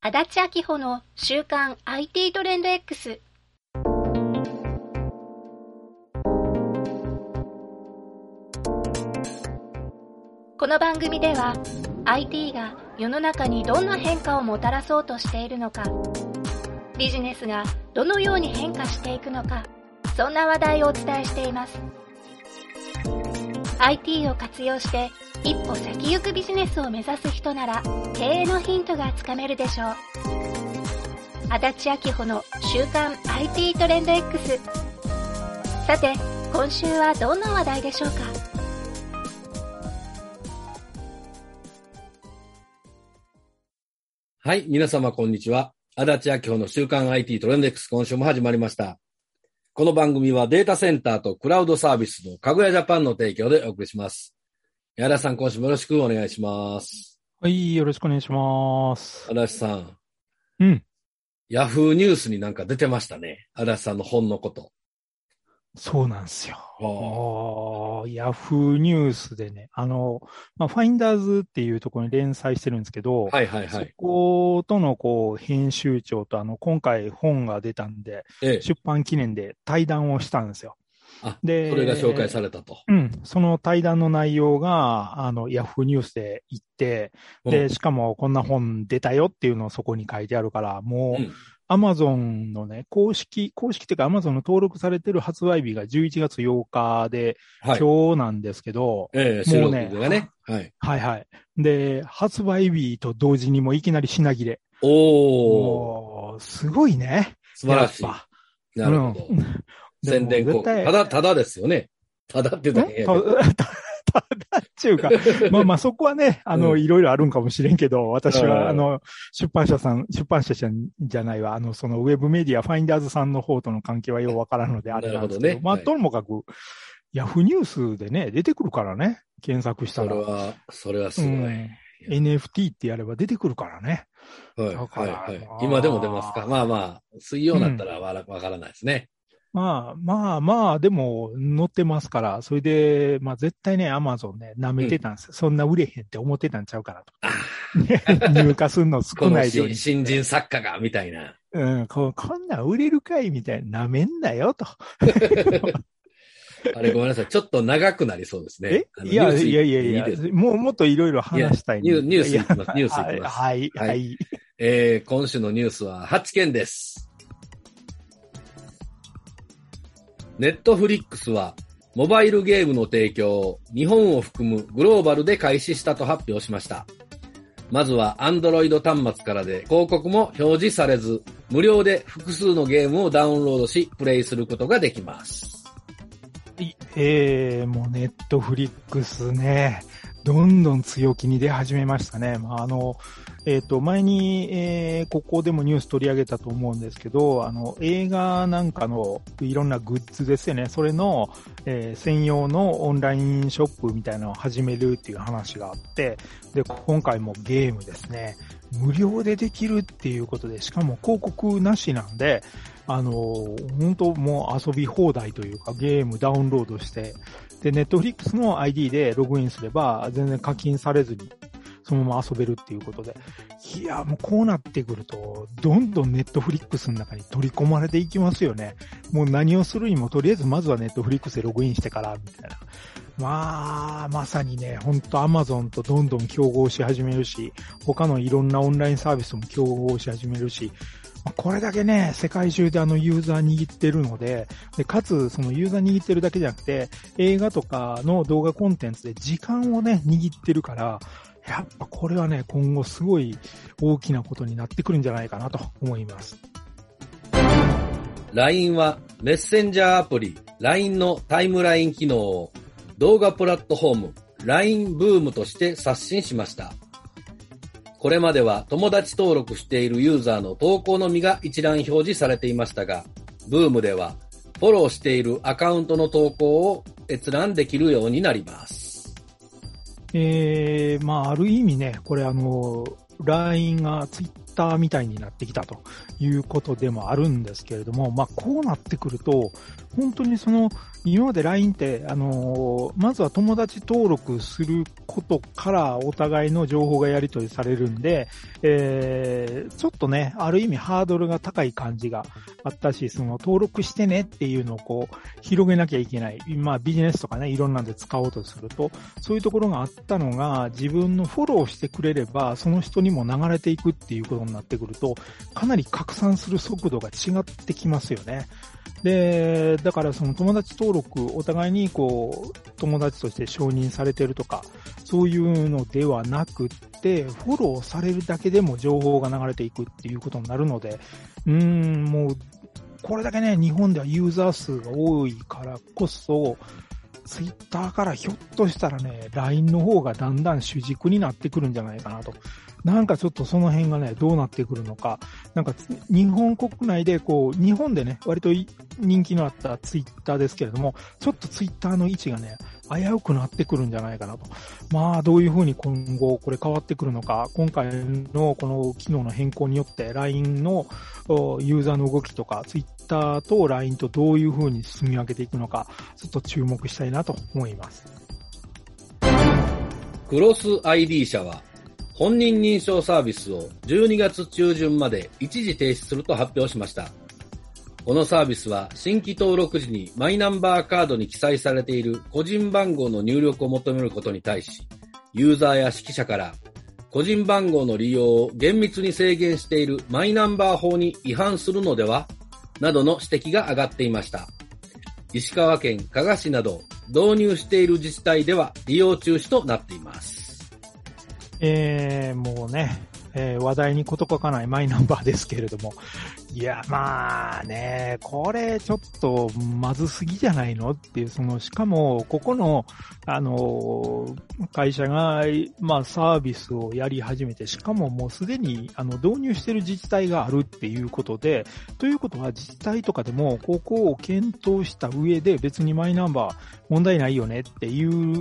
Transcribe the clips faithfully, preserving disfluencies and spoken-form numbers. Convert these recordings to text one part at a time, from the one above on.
足立明穂の週刊 アイティー トレンド X。 この番組では アイティー が世の中にどんな変化をもたらそうとしているのか、ビジネスがどのように変化していくのか、そんな話題をお伝えしています。 アイティー を活用して一歩先行くビジネスを目指す人なら経営のヒントがつかめるでしょう。足立明穂の週刊 アイティー トレンド X。 さて今週はどんな話題でしょうか。 はい、皆様こんにちは。足立明穂の週刊 アイティー トレンド X、 今週も始まりました。この番組はデータセンターとクラウドサービスのかぐやジャパンの提供でお送りします。矢田さん、今週もよろしくお願いします。 はい、よろしくお願いします。 足立さん。 うん。 ヤフーニュースになんか出てましたね。足立さんの本のこと。 そうなんですよ。ヤフーニュースでね、あの、まあ、ファインダーズっていうところに連載してるんですけど、 はいはいはい。 そことのこう編集長とあの、今回本が出たんで、ええ、出版記念で対談をしたんですよ。 あ、で、それが紹介されたと。 うん。その対談の内容が、あの、ヤフーニュースで言って、で、しかもこんな本出たよっていうのをそこに書いてあるから、もう、うん、アマゾンのね、公式、公式っていうかアマゾンの登録されてる発売日がじゅういちがつようかで、はい、今日なんですけど、 ええ、もうね、ね、 はい。はいはい。で、発売日と同時にもういきなり品切れ。 おー。 すごいね。 素晴らしい。なるほど。うん宣伝効果。ただ、ただですよね。ただって言ったら変やけど。 ただっていうか、まあまあそこはね、あの、うん、いろいろあるんかもしれんけど、私は、あの、出版社さん、出版社じゃないわ、あの、そのウェブメディア、ファインダーズさんの方との関係はようわからんのであれなんですけど、どね、まあ、ともかく、ヤフーニュースでね、出てくるからね、検索したら。 それは、それはすごい。うん、 エヌエフティー ってやれば出てくるからね。 はい、はい、はい。今でも出ますか。まあまあ、水曜になったらわからないですね。 うん、まあまあまあ、でも載ってますから、それで、まあ絶対ね、アマゾンね、舐めてたんですよ、うん。そんな売れへんって思ってたんちゃうかなと。入荷するの少ないように。 新人作家が、みたいな。 うん、こ、こんなん売れるかいみたいな、舐めんなよと。 あれごめんなさい。ちょっと長くなりそうですね。 えいやいやいやいや、いいもうもっといろいろ話したいニュニュースいきます。ニュースいきます。 はい、はい。はい、 えー、今週のニュースははちけんです。ネットフリックスはモバイルゲームの提供を日本を含むグローバルで開始したと発表しました。まずは Android 端末からで広告も表示されず、無料で複数のゲームをダウンロードしプレイすることができます。 はい、えー、もうネットフリックスね、どんどん強気に出始めましたね。まあ、あの、えっと、前に、えー、ここでもニュース取り上げたと思うんですけど、あの、映画なんかのいろんなグッズですよね。それの、えー、専用のオンラインショップみたいなのを始めるっていう話があって、で、今回もゲームですね。無料でできるっていうことで、しかも広告なしなんで、あの、本当もう遊び放題というか、ゲームダウンロードして、で、ネットフリックスの アイディー でログインすれば、全然課金されずに、そのまま遊べるっていうことで。いや、もうこうなってくると、どんどんネットフリックスの中に取り込まれていきますよね。もう何をするにも、とりあえずまずはネットフリックスでログインしてから、みたいな。まあ、まさにね、ほんと Amazon とどんどん競合し始めるし、他のいろんなオンラインサービスも競合し始めるし、これだけね、世界中であのユーザー握ってるので、で、かつそのユーザー握ってるだけじゃなくて、映画とかの動画コンテンツで時間をね、握ってるから、やっぱこれはね、今後すごい大きなことになってくるんじゃないかなと思います。 ライン はメッセンジャーアプリ ライン のタイムライン機能を動画プラットフォーム ライン ブームとして刷新しました。これまでは友達登録しているユーザーの投稿のみが一覧表示されていましたが、ブームではフォローしているアカウントの投稿を閲覧できるようになります。 えー、まあ、ある意味ね、これあの、ライン がツイッターみたいになってきたということでもあるんですけれども、まあこうなってくると、本当にその、今まで ライン って、あのー、まずは友達登録することからお互いの情報がやり取りされるんで、えー、ちょっとね、ある意味ハードルが高い感じがあったし、その登録してねっていうのをこう、広げなきゃいけない。まあビジネスとかね、いろんなんで使おうとすると、そういうところがあったのが、自分のフォローしてくれれば、その人にも流れていくっていうことになってくると、かなり拡散する速度が違ってきますよね。で、だからその友達登録、お互いにこう、友達として承認されてるとか、そういうのではなくって、フォローされるだけでも情報が流れていくっていうことになるので、うーん、もう、これだけね、日本ではユーザー数が多いからこそ、ツイッターからひょっとしたらね、ライン の方がだんだん主軸になってくるんじゃないかなと。なんかちょっとその辺がね、どうなってくるのか。なんか日本国内でこう、日本でね、割と人気のあったツイッターですけれども、ちょっとツイッターの位置がね、危うくなってくるんじゃないかなと。まあ、どういうふうに今後これ変わってくるのか、今回のこの機能の変更によって ライン のユーザーの動きとか、ツイッターと ライン とどういうふうに進み分けていくのか、ちょっと注目したいなと思います。 クロス アイディー 社は、本人認証サービスをじゅうにがつ中旬まで一時停止すると発表しました。このサービスは新規登録時にマイナンバーカードに記載されている個人番号の入力を求めることに対し、ユーザーや識者から個人番号の利用を厳密に制限しているマイナンバー法に違反するのではなどの指摘が上がっていました。石川県加賀市など導入している自治体では利用中止となっています。 えー、もうね、えー、話題に事欠かないマイナンバーですけれども、いや、まあね、これちょっとまずすぎじゃないのっていう、その、しかも、ここの、あの、会社が、まあ、サービスをやり始めて、しかももうすでに、あの、導入している自治体があるっていうことで、ということは自治体とかでも、ここを検討した上で、別にマイナンバー問題ないよねっていう、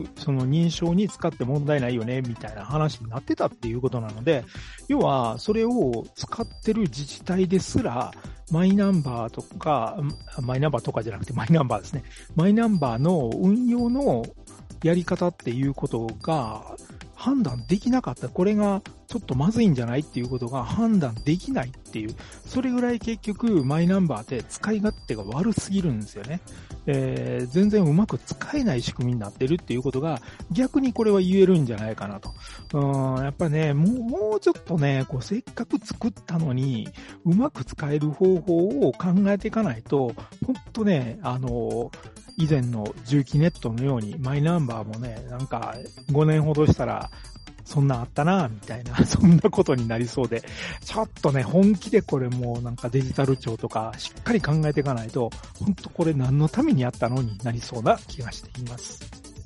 その認証に使って問題ないよね、みたいな話になってたっていうことなので、要は、それを使ってる自治体ですら、マイナンバーとか、マイナンバーとかじゃなくてマイナンバーですね。マイナンバーの運用のやり方っていうことが判断できなかった。これがちょっとまずいんじゃないっていうことが判断できないっていう。それぐらい結局マイナンバーって使い勝手が悪すぎるんですよね。えー、全然うまく使えない仕組みになってるっていうことが逆にこれは言えるんじゃないかなと。うん、やっぱね、もう、もうちょっとね、こうせっかく作ったのにうまく使える方法を考えていかないと、ほんとね、あの、以前の重機ネットのようにマイナンバーもね、なんかごねんほどしたらそんなあったなみたいな、そんなことになりそうで、ちょっとね、本気でこれもうなんかデジタル庁とかしっかり考えていかないと、本当これ何のためにやったのになりそうな気がしています。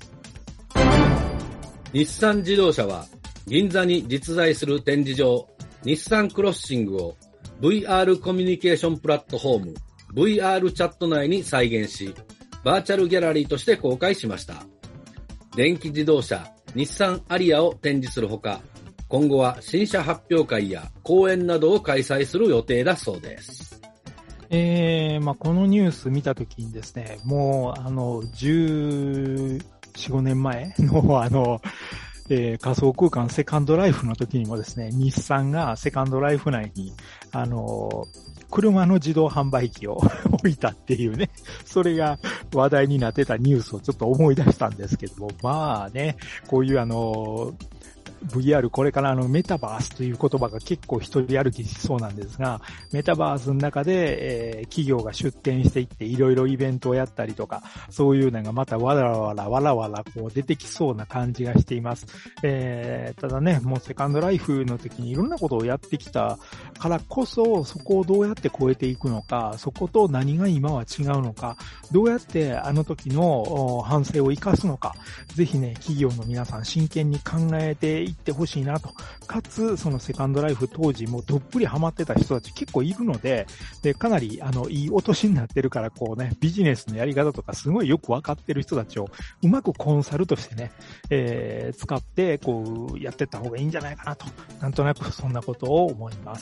日産自動車は銀座に実在する展示場、日産クロッシングを ブイアール コミュニケーションプラットフォーム ブイアール チャット内に再現し、バーチャルギャラリーとして公開しました。電気自動車日産アリアを展示するほか、今後は新車発表会や講演などを開催する予定だそうです。 えー、まあ、このニュース見たときにですね、もう、あの、じゅうよん、ごねんまえの、あの、えー、仮想空間セカンドライフの時にもですね、日産がセカンドライフ内に、あの、車の自動販売機を置いたっていうね、それが話題になってたニュースをちょっと思い出したんですけども、まあね、こういうあの、ブイアール これからあのメタバースという言葉が結構一人歩きしそうなんですが、メタバースの中で、えー、企業が出展していっていろいろイベントをやったりとか、そういうのがまたわらわらわらわらこう出てきそうな感じがしています。えー、ただね、もうセカンドライフの時にいろんなことをやってきたからこそ、そこをどうやって超えていくのか、そこと何が今は違うのか、どうやってあの時の反省を生かすのか、ぜひね、企業の皆さん真剣に考えていいってほしいなと。かつ、そのセカンドライフ当時もどっぷりハマってた人たち結構いるので、で、かなり、あの、いいお年になってるから、こうね、ビジネスのやり方とかすごいよくわかってる人たちを、うまくコンサルとしてね、えー、使って、こう、やってった方がいいんじゃないかなと。なんとなくそんなことを思います。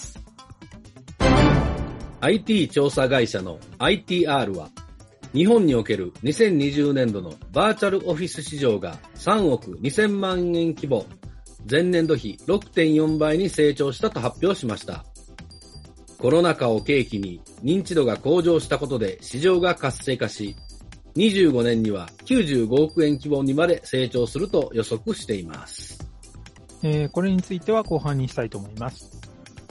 アイティー 調査会社の アイティーアール は、日本におけるにせんにじゅうねんどのバーチャルオフィス市場がさんおくにせんまんえん規模、前年度比 ろくてんよんばいに成長したと発表しました。コロナ禍を契機に認知度が向上したことで市場が活性化し、にじゅうごねんにはきゅうじゅうごおくえん規模にまで成長すると予測しています。 えー、これについては後半にしたいと思います。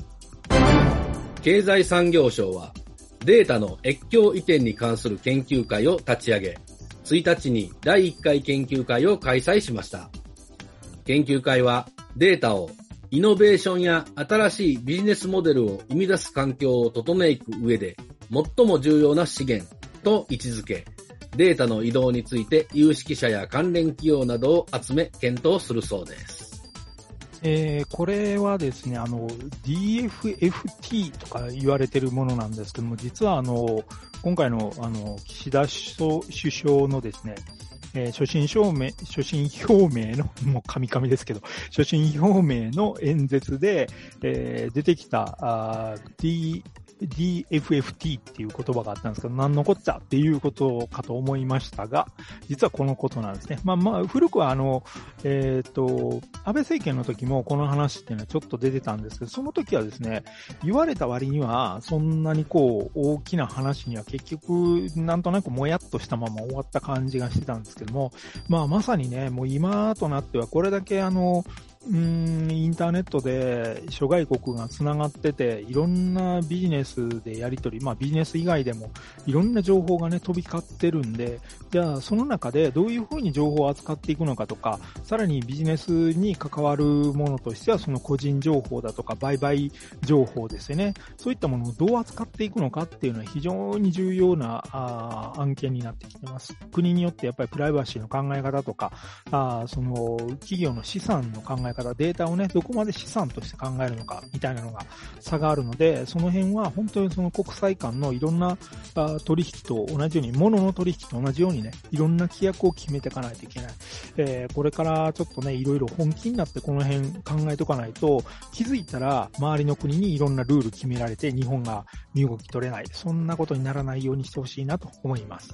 経済産業省はデータの越境移転に関する研究会を立ち上げ、ついたちにだいいっかい研究会を開催しました。研究会はデータをイノベーションや新しいビジネスモデルを生み出す環境を整えていく上で最も重要な資源と位置づけ、データの移動について有識者や関連企業などを集め検討するそうです。 えー、これはですね、あの、ディーエフエフティー とか言われているものなんですけども、実はあの、今回のあの、岸田首相のですね、えー、所信表明、所信表明の、もうカミカミですけど、所信表明の演説で、えー、出てきた、あ Dディーエフエフティー っていう言葉があったんですけど、何のこっちゃっていうことかと思いましたが、実はこのことなんですね。まあまあ、古くはあの、えっと、安倍政権の時もこの話っていうのはちょっと出てたんですけど、その時はですね、言われた割には、そんなにこう、大きな話には結局、なんとなくもやっとしたまま終わった感じがしてたんですけども、まあまさにね、もう今となってはこれだけあの、うーん、インターネットで諸外国がつながってて、いろんなビジネスでやり取り、まあビジネス以外でもいろんな情報がね、飛び交ってるんで、じゃあその中でどういうふうに情報を扱っていくのかとか、さらにビジネスに関わるものとしてはその個人情報だとか売買情報ですよね。そういったものをどう扱っていくのかっていうのは非常に重要なあ案件になってきてます。国によってやっぱりプライバシーの考え方とか、あその企業の資産の考え方、データをね、どこまで資産として考えるのかみたいなのが差があるので、その辺は本当にその国際間のいろんな取引と同じように、物の取引と同じようにね、いろんな規約を決めていかないといけない。えー、これからちょっとね、いろいろ本気になってこの辺考えておかないと、気づいたら周りの国にいろんなルール決められて日本が身動き取れない。そんなことにならないようにしてほしいなと思います。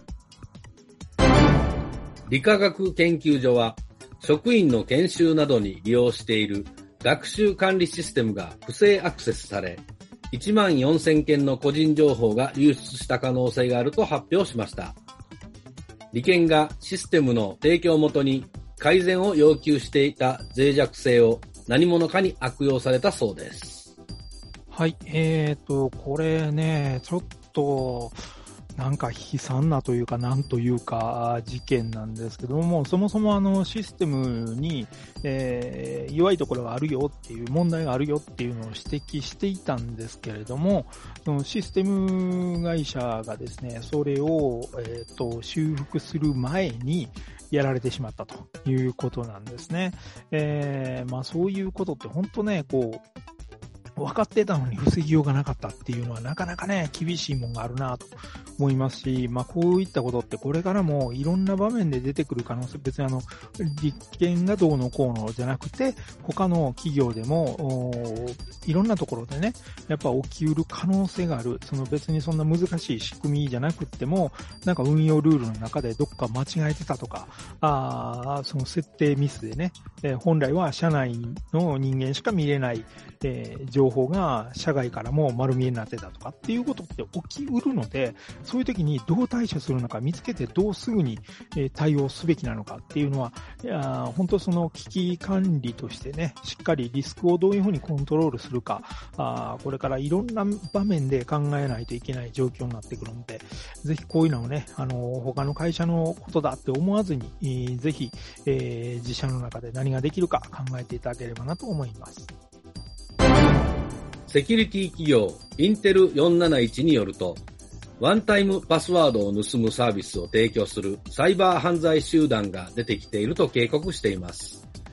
理化学研究所は、職員の研修などに利用している学習管理システムが不正アクセスされ、いちまんよんせんけんの個人情報が流出した可能性があると発表しました。理研がシステムの提供をもとに改善を要求していた脆弱性を何者かに悪用されたそうです。 はい、えーと、これね、ちょっと、なんか悲惨なというか、なんというか、事件なんですけども、そもそもあのシステムに、えー、弱いところがあるよっていう、問題があるよっていうのを指摘していたんですけれども、そのシステム会社がですね、それを、えーと、修復する前にやられてしまったということなんですね。えー、まあそういうことって本当ね、こう、分かってたのに防ぎようがなかったっていうのはなかなかね、厳しいもんがあるなと思いますし、まあこういったことってこれからもいろんな場面で出てくる可能性、別にあの、立憲がどうのこうのじゃなくて、他の企業でも、いろんなところでね、やっぱ起きうる可能性がある。その別にそんな難しい仕組みじゃなくっても、なんか運用ルールの中でどっか間違えてたとか、あその設定ミスでね、えー、本来は社内の人間しか見れない、えー、情報が社外からも丸見えになってたとかっていうことって起きうるので、そういう時にどう対処するのか見つけてどうすぐに対応すべきなのかっていうのは、いや本当その危機管理としてね、しっかりリスクをどういうふうにコントロールするか、あこれからいろんな場面で考えないといけない状況になってくるので、ぜひこういうのをね、あの他の会社のことだって思わずに、えー、ぜひ、えー、自社の中で何ができるか考えていただければなと思います。 セキュリティ企業インテルよんなないちによると、ワンタイムパスワードを盗むサービスを提供するサイバー犯罪集団が出てきていると警告しています。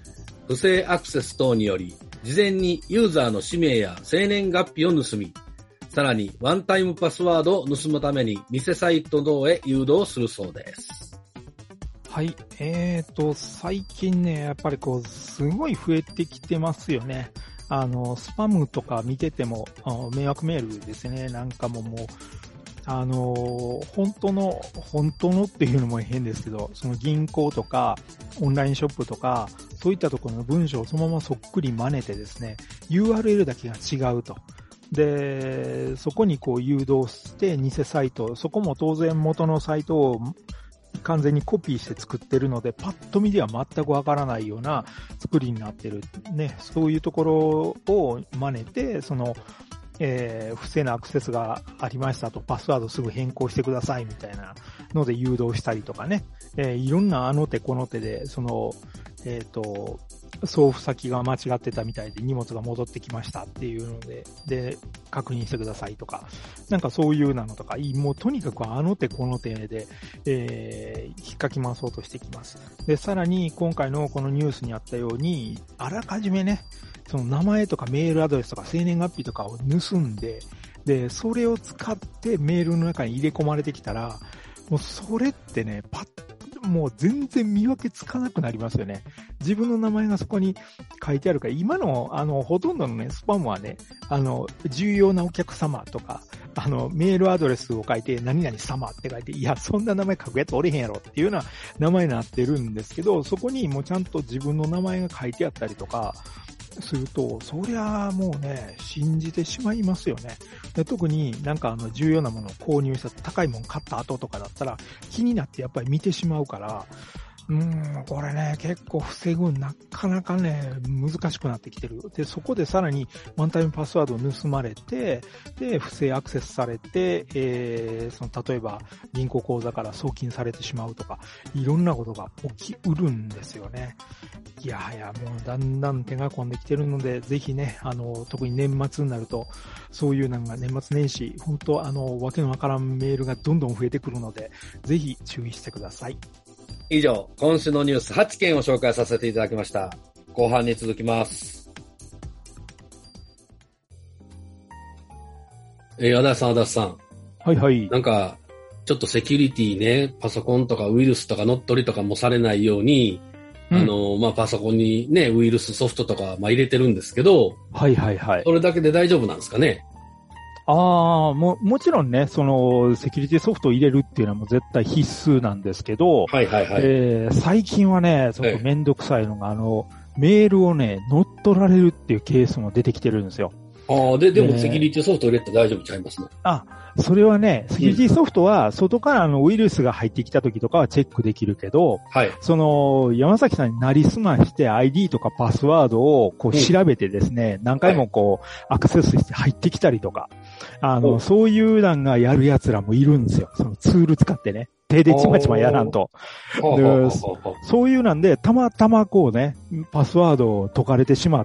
不正アクセス等により、事前にユーザーの氏名や生年月日を盗み、さらにワンタイムパスワードを盗むために偽サイト等へ誘導するそうです。 はい。えーと、最近ね、やっぱりこう、すごい増えてきてますよね。あの、スパムとか見てても、迷惑メールですね。なんかももう、あの、本当の、本当のっていうのも変ですけど、その銀行とか、オンラインショップとか、そういったところの文章をそのままそっくり真似てですね、ユーアールエル だけが違うと。で、そこにこう誘導して偽サイト、そこも当然元のサイトを完全にコピーして作ってるので、パッと見では全くわからないような作りになってる。ね、そういうところを真似て、その、えー、不正なアクセスがありましたと、パスワードすぐ変更してくださいみたいなので誘導したりとかね、えー、いろんなあの手この手で、その、えっと、送付先が間違ってたみたいで荷物が戻ってきましたっていうので、で、確認してくださいとか、なんかそういうなのとか、もうとにかくあの手この手で、えー、引っかき回そうとしてきます。で、さらに今回のこのニュースにあったように、あらかじめね、その名前とかメールアドレスとか生年月日とかを盗んで、で、それを使ってメールの中に入れ込まれてきたら、もうそれってね、パッもう全然見分けつかなくなりますよね。自分の名前がそこに書いてあるから、今の、あの、ほとんどのね、スパムはね、あの、重要なお客様とか、あの、メールアドレスを書いて、何々様って書いて、いや、そんな名前書くやつおれへんやろっていうような名前になってるんですけど、そこにもうちゃんと自分の名前が書いてあったりとか、すると、そりゃもうね、信じてしまいますよね。で、特になんかあの重要なものを購入した高いもの買った後とかだったら気になってやっぱり見てしまうから、うーん、これね、結構防ぐなかなかね、難しくなってきてる。で、そこでさらにワンタイムパスワードを盗まれて、で、不正アクセスされて、えー、その、例えば銀行口座から送金されてしまうとか、いろんなことが起きうるんですよね。いやはや、もうだんだん手が込んできてるので、ぜひね、あの、特に年末になると、そういうなんか年末年始、本当あの、わけのわからんメールがどんどん増えてくるので、ぜひ注意してください。 以上、今週のニュースはちけんを紹介させていただきました。後半に続きます。えー、足立さん、足立さん。 はいはい。 なんか、ちょっとセキュリティね、パソコンとかウイルスとか乗っ取りとかもされないように、うん、あの、まあ、パソコンにね、ウイルスソフトとか、まあ、入れてるんですけど。 はいはいはい。 それだけで大丈夫なんですかね？ ああ、も、もちろんね、その、セキュリティソフトを入れるっていうのはもう絶対必須なんですけど、 はいはいはい。 えー、最近はね、ちょっとめんどくさいのが、あの、メールをね、乗っ取られるっていうケースも出てきてるんですよ。 ああ、で、でもセキュリティソフト入れて大丈夫ちゃいますね。 あ、それはね、セキュリティソフトは外からのウイルスが入ってきた時とかはチェックできるけど、 はい。 その、山崎さんになりすまして アイディー とかパスワードをこう調べてですね、うん、何回もこう、アクセスして入ってきたりとか、あの、そういうなんがやる奴らもいるんですよ。そのツール使ってね。手でちまちまやらんと。で、そういうなんで、たまたまこうね、パスワードを解かれてしまって、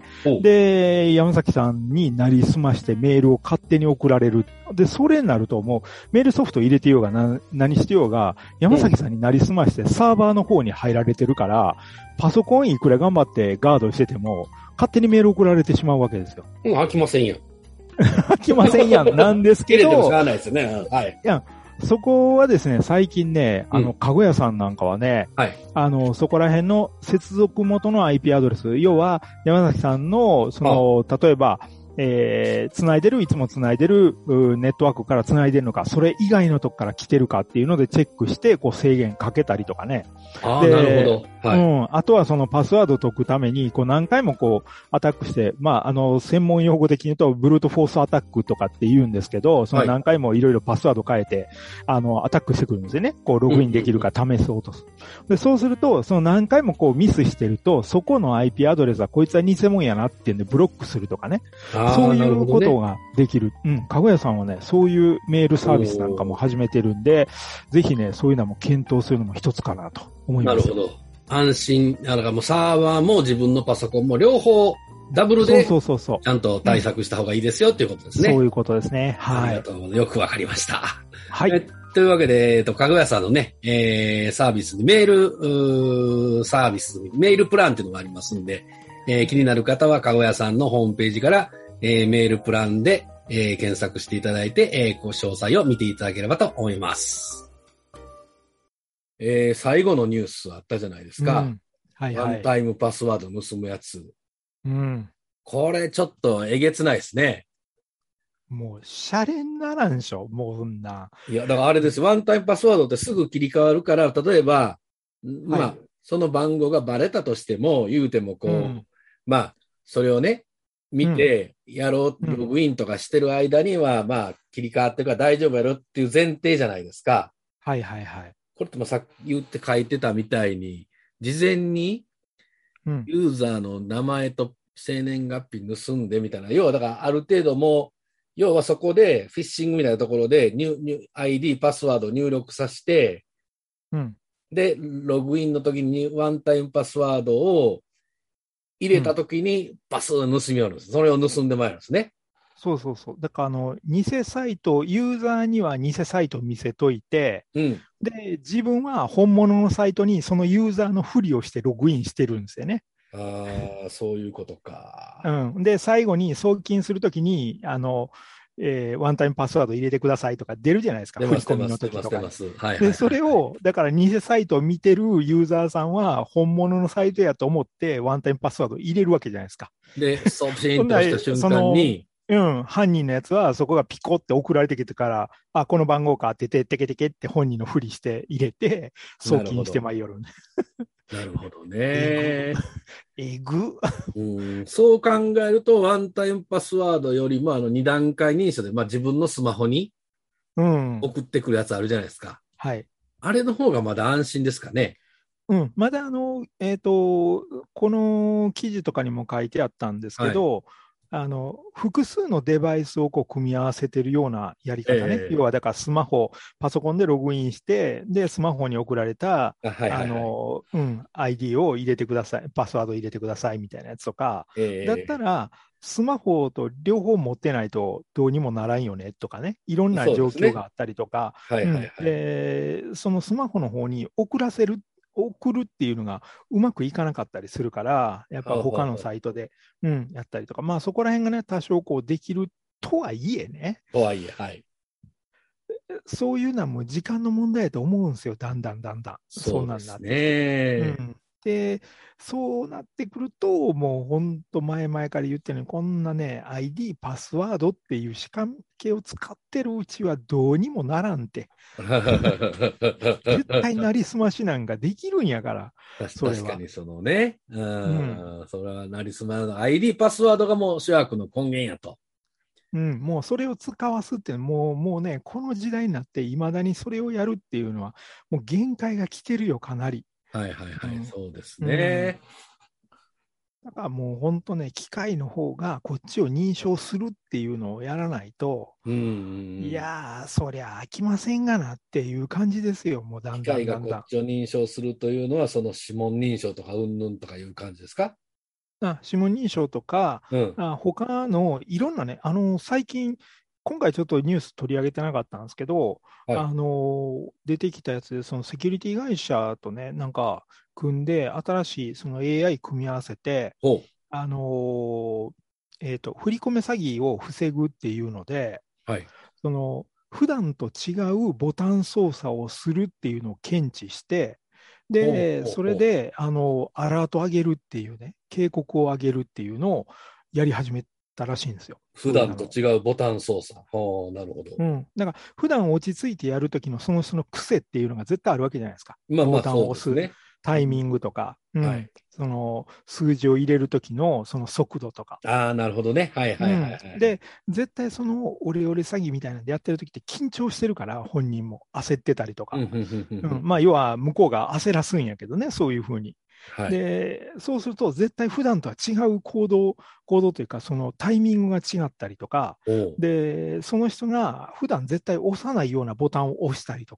で、山崎さんになりすましてメールを勝手に送られる。で、それになるともう、メールソフト入れてようがな、何してようが、山崎さんになりすましてサーバーの方に入られてるから、パソコンいくら頑張ってガードしてても、勝手にメール送られてしまうわけですよ。 うん、飽きませんよ。 飽きませんやん、なんですけど。 入れてもしゃあないですよね。はい。 いや、そこはですね、最近ね、あの、かごやさんなんかはね、 はい。 あの、そこら辺の接続元の アイピー アドレス、要は、山崎さんの、その、例えば、えー、繋いでる、いつも繋いでる、ネットワークから繋いでるのか、それ以外のとこから来てるかっていうのでチェックして、こう制限かけたりとかね。 ああ、なるほど。はい。 うん。あとはそのパスワードを解くために、こう何回もこうアタックして、まあ、あの、専門用語的に言うと、ブルートフォースアタックとかって言うんですけど、その何回もいろいろパスワード変えて、はい、あの、アタックしてくるんですよね。こう、ログインできるか試そうとする。で、そうすると、その何回もこうミスしてると、そこの アイピー アドレスはこいつは偽物やなっていうんでブロックするとかね。そういうことができる。うん。かごやさんはね、そういうメールサービスなんかも始めてるんで、ぜひね、そういうのも検討するのも一つかなと思います。 なるほど。安心、だからもうサーバーも自分のパソコンも両方ダブルで、そうそうそうそう。ちゃんと対策した方がいいですよっていうことですね。 そういうことですね。はい。 ありがとう。よくわかりました。 はい。 というわけで、えっと、かごやさんのね、えー、サービスに、メール、うーサービス、メールプランっていうのがありますんで、えー、気になる方はかごやさんのホームページから、えー、メールプランで、えー、検索していただいて、えー、ご詳細を見ていただければと思います。えー、最後のニュースあったじゃないですか。うん、はいはい。ワンタイムパスワード盗むやつ。うん。これちょっとえげつないですね。 もう、シャレにならんでしょ、もうそんな。 いや、だからあれです。ワンタイムパスワードってすぐ切り替わるから、例えば、まあ、はい、その番号がバレたとしても、言うてもこう、うん、まあ、それをね、見て、やろう、うん、ログインとかしてる間には、まあ、切り替わってるから大丈夫やろっていう前提じゃないですか。 はいはいはい。 これってもさっき言って書いてたみたいに、事前に、ユーザーの名前と生年月日盗んでみたいな、要はだからある程度もう、要はそこでフィッシングみたいなところでニュニュ アイディー、パスワードを入力させて、うん、で、ログインの時にワンタイムパスワードを入れた時にパスを盗みよるんです。それを盗んでまいるんですね。 そうそうそう。だから、あの、偽サイト、ユーザーには偽サイトを見せといて、うん、で、自分は本物のサイトにそのユーザーのふりをしてログインしてるんですよね。 ああ、そういうことか。 うん。で、最後に送金するときに、あの、えー、ワンタイムパスワード入れてくださいとか出るじゃないですか。振り込みの時とか。で、それを、だから偽サイトを見てるユーザーさんは、本物のサイトやと思って、ワンタイムパスワード入れるわけじゃないですか。 で、送信とした瞬間に、 うん、犯人のやつはそこがピコって送られてきてから、あ、この番号かってて、てけてけって本人のふりして入れて、送金してまいよる。 なるほどね。 えぐ。 うん、そう考えると、ワンタイムパスワードよりも、あの、二段階認証で、まあ自分のスマホに送ってくるやつあるじゃないですか。うん、 はい。 あれの方がまだ安心ですかね。 うん。まだあの、えっと、この記事とかにも書いてあったんですけど、はい、あの、複数のデバイスをこう組み合わせてるようなやり方ね。えー、要は、だからスマホ、パソコンでログインして、で、スマホに送られた、はいはいはい、あの、うん、アイディー を入れてください、パスワード入れてくださいみたいなやつとか、えー、だったら、スマホと両方持ってないとどうにもならんよねとかね、いろんな状況があったりとか、で、そのスマホの方に送らせる送るっていうのがうまくいかなかったりするから、やっぱ他のサイトで、うん、やったりとか、まあそこら辺がね、多少こうできるとはいえね。 とはいえ、はい。 そういうのはもう時間の問題だと思うんですよ、だんだんだんだん。 そうですね。 うん。で、そうなってくると、もう本当前々から言ってるように、こんなね、アイディー、パスワードっていう仕掛けを使ってるうちはどうにもならんて。絶対なりすましなんかできるんやから。 確かにそのね、うん、うん、それはなりすまの アイディー パスワードがもう主役の根源やと。 うん、もうそれを使わすってもう、もうね、この時代になっていまだにそれをやるっていうのは、もう限界が来てるよ、かなり。 はいはいはい、うん、そうですね。 うん、だからもう本当ね、機械の方がこっちを認証するっていうのをやらないと、うんうんうん、いやー、そりゃ飽きませんがなっていう感じですよ、もうだんだんだんだん。 機械がこっちを認証するというのは、その指紋認証とかうんぬんとかいう感じですか？ あ、指紋認証とか、うん、あ他のいろんなね、あの、最近、今回ちょっとニュース取り上げてなかったんですけど、はい、あの、出てきたやつで、そのセキュリティ会社とね、なんか組んで、新しいその エーアイ 組み合わせて、あの、えっと、振り込め詐欺を防ぐっていうので、はい、その、普段と違うボタン操作をするっていうのを検知して、で、それで、あの、アラート上げるっていうね、警告を上げるっていうのをやり始めたらしいんですよ。 普段と違うボタン操作。はあ、なるほど。 うん。だから、普段落ち着いてやるときのその、その癖っていうのが絶対あるわけじゃないですか。 まあまあ、 ボタンを押すタイミングとか、うんはい、その、数字を入れるときのその速度とか。 ああ、なるほどね。はいはいはい、はいうん。で、絶対そのオレオレ詐欺みたいなんでやってるときって緊張してるから、本人も焦ってたりとか。うん、まあ、要は向こうが焦らすんやけどね、そういうふうに。はい、で、そうすると絶対普段とは違う行動、行動というか、そのタイミングが違ったりとか、で、その人が普段絶対押さないようなボタンを押したりとか、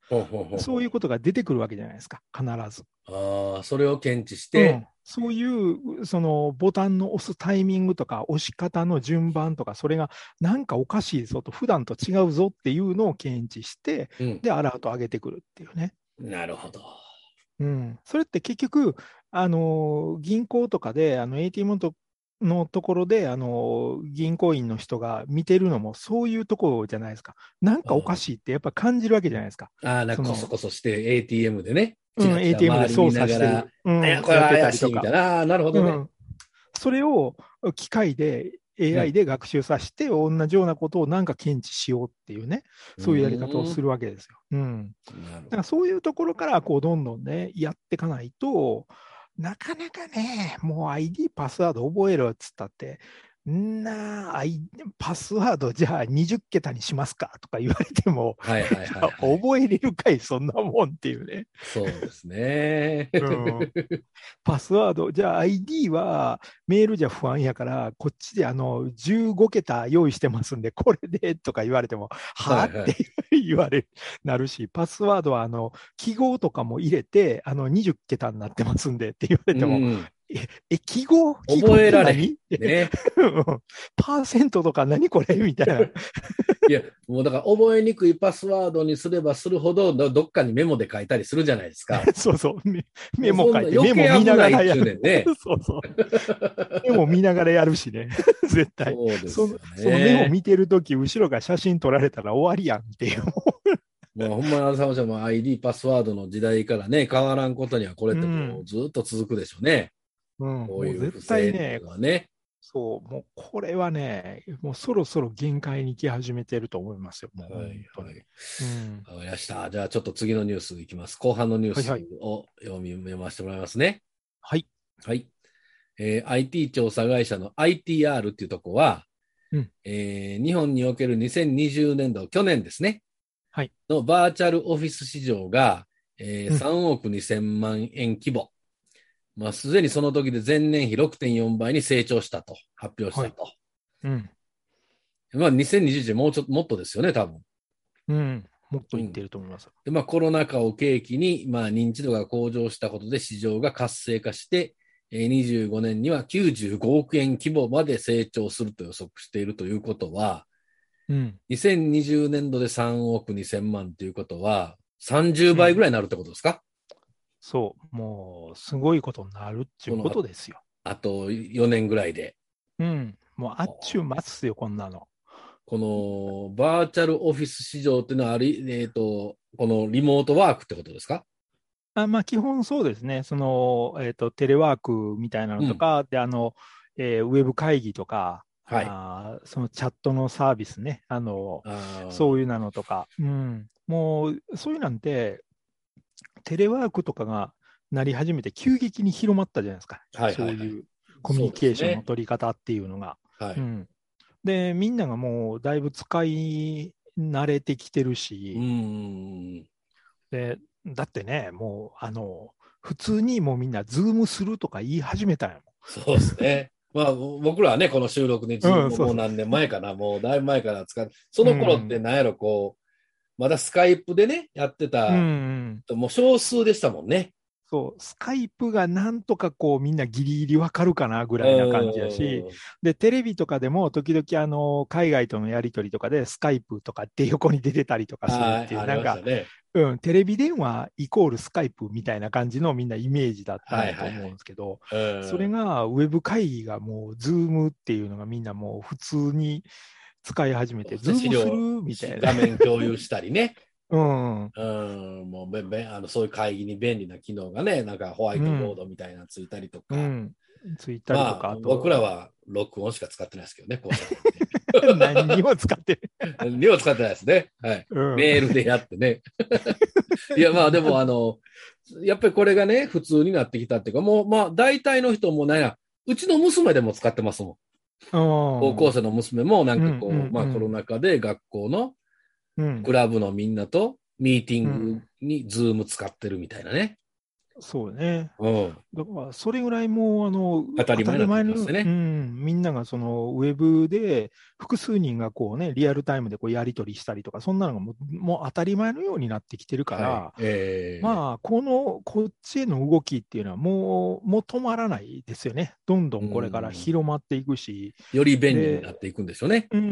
ほうほうほうほう。 そういうことが出てくるわけじゃないですか、必ず。 ああ、それを検知しうんて、 そういうそのボタンの押すタイミングとか、押し方の順番とか、それがなんかおかしいぞと、普段と違うぞっていうのを検知して、 うん、 で、アラートを上げてくるっていうね。 なるほど。 うん、それって結局、あの銀行とかで、あの エーティーエム のとのところで、あの銀行員の人が見てるのも、そういうところじゃないですか。なんかおかしいってやっぱ感じるわけじゃないですか。 ああ、なんかこそこそして エーティーエム でね、 うん、 チラチラエーティーエム で操周り見ながら、 作してる、うん、 あいや、これやってた怪りとか、 しいみたいな。ああ、なるほどね。 うん、それを機械で、エーアイ で学習させて、同じようなことをなんか検知しようっていうね、そういうやり方をするわけですよ。うん。だからそういうところからこうどんどんね、やっていかないと、なかなかね、もう アイディー、パスワード覚えろっつったって、んなあ、パスワードじゃあにじゅっけたにしますかとか言われても、 はいはいはい、はい、 覚えれるかい、そんなもんっていうね。 そうですね。 うん、パスワード、じゃあ アイディー はメールじゃ不安やから、こっちであのじゅうごけた用意してますんで、これでとか言われても、はぁ、はい、って言われる、なるし、パスワードはあの記号とかも入れて、あのにじゅっけたになってますんでって言われても、うん、え、え、記号覚えられへん。ね。 パーセントとか何これみたいな。いや、もうだから覚えにくいパスワードにすればするほど、どっかにメモで書いたりするじゃないですか。 そうそう。メ, メモ書いて、メモ見ながらやる。 ね、 そうそう。メモ見ながらやるしね。絶対。 そうですよね。 そ, そのメモ見てるとき、後ろが写真撮られたら終わりやんっていう。 もうほんまに、さまちゃんも アイディー、パスワードの時代からね、変わらんことには、これってもうずっと続くでしょうね。 うん、 こういう不正っていうのはね。 そう、もうこれはね、もうそろそろ限界に来始めてると思いますよ。もうはい、はい。 わ、うん、かりました。じゃあちょっと次のニュースいきます。後半のニュースを読み読ませてもらいますね。 はい。 はい。えー、アイティー 調査会社の アイティーアール っていうところは、うんえー、日本におけるにせんにじゅうねんど、去年ですね。 はい。 のバーチャルオフィス市場が、えー、さんおくにせんまんえん規模。まあ、すでにその時で前年比 ろくてんよん 倍に成長したと発表したと。はい、うん。まあ、にせんにじゅういちねんもうちょっともっとですよね、多分。 うん。もっといってると思います。うん、 で、まあ、コロナ禍を契機に、まあ、認知度が向上したことで市場が活性化して、えー、にじゅうごねんにはきゅうじゅうごおくえん規模まで成長すると予測しているということは、うん、にせんにじゅうねんどでさんおくにせんまんということは、さんじゅうばいぐらいになるってことですか？うんそう、もう、すごいことになるっていうことですよ。 あとよねんぐらいで。 うん。もう、あっちゅう待つよ、こんなの。 この、バーチャルオフィス市場っていうのはあり、えっと、このリモートワークってことですか？ あまあ、基本そうですね。その、えっと、テレワークみたいなのとか、うん、で、あの、えー、ウェブ会議とか、はい、あそのチャットのサービスね。あの、あそういうのとか。うん。もう、そういうなんて、テレワークとかがなり始めて急激に広まったじゃないですか。はいはいはい、そういうコミュニケーションの取り方っていうのが。はいうん、で、みんながもうだいぶ使い慣れてきてるし、うんでだってね、もうあの普通にもうみんなズームするとか言い始めたんやもん。 そうですね。まあ僕らはね、この収録にズームもう何年前かな、うん、もうだいぶ前から使う。その頃って何やろ、こう、まだスカイプでね、やってた、うんうん、もう少数でしたもんね。 そう、スカイプがなんとかこうみんなギリギリわかるかなぐらいな感じやし、で、テレビとかでも時々あの、海外とのやりとりとかでスカイプとかって横に出てたりとかするっていう、なんか、ね、うん、テレビ電話イコールスカイプみたいな感じのみんなイメージだったと思うんですけど、はいはいはい、それがウェブ会議がもうズームっていうのがみんなもう普通に使い始めて、ズームするみたいな。 画面共有したりね。 うん、 うん、もうべべあのそういう会議に便利な機能がね、なんかホワイトボードみたいなのついたりとか、 うんうん、ついたりとか、まあ、 あと僕らは録音しか使ってないですけどね、こう何にも使ってない。何にも使ってないですね。はい。うん、メールでやってね。いや、まあでもあの、やっぱりこれがね、普通になってきたっていうか、もうまあ大体の人もなんや、うちの娘でも使ってますもん。高校生の娘もなんかこう、うんうんうん、まあコロナ禍で学校のクラブのみんなとミーティングにズーム使ってるみたいなね。 うそうね。 うん。 だから、それぐらいもう、あの、 当たり前になってきまの、 すね。 うん、みんながその、ウェブで、複数人がこうね、リアルタイムでこうやり取りしたりとか、そんなのがもう、もう当たり前のようになってきてるかはい。 ら、 えまあ、この、こっちへの動きっていうのはもう、もう止まらないですよね。どんどー、うんこれからん。 広まっていくし、 より便利になで、 っていくんでしょうね。 うん、